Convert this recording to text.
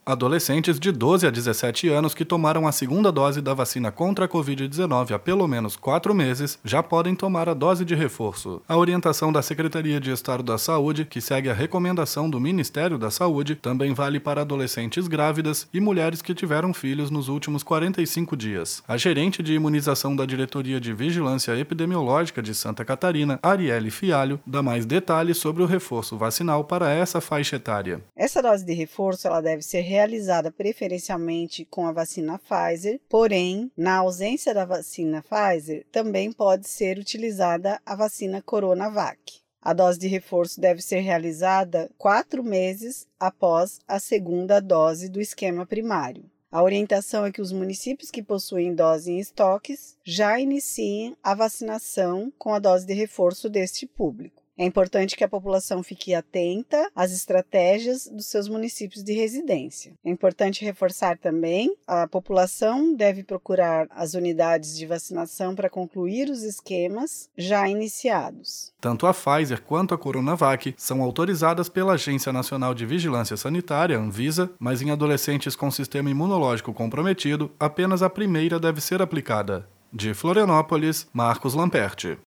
Adolescentes de 12 a 17 anos que tomaram a segunda dose da vacina contra a Covid-19 há pelo menos 4 meses já podem tomar a dose de reforço. A orientação da Secretaria de Estado da Saúde, que segue a recomendação do Ministério da Saúde, também vale para adolescentes grávidas e mulheres que tiveram filhos nos últimos 45 dias. A gerente de imunização da Diretoria de Vigilância Epidemiológica de Santa Catarina, Arielle Fialho, dá mais detalhes sobre o reforço vacinal para essa faixa etária. Essa dose de reforço ela deve ser realizada preferencialmente com a vacina Pfizer, porém, na ausência da vacina Pfizer, também pode ser utilizada a vacina Coronavac. A dose de reforço deve ser realizada 4 meses após a segunda dose do esquema primário. A orientação é que os municípios que possuem dose em estoques já iniciem a vacinação com a dose de reforço deste público. É importante que a população fique atenta às estratégias dos seus municípios de residência. É importante reforçar também, a população deve procurar as unidades de vacinação para concluir os esquemas já iniciados. Tanto a Pfizer quanto a Coronavac são autorizadas pela Agência Nacional de Vigilância Sanitária, Anvisa, mas em adolescentes com sistema imunológico comprometido, apenas a primeira deve ser aplicada. De Florianópolis, Marcos Lamperti.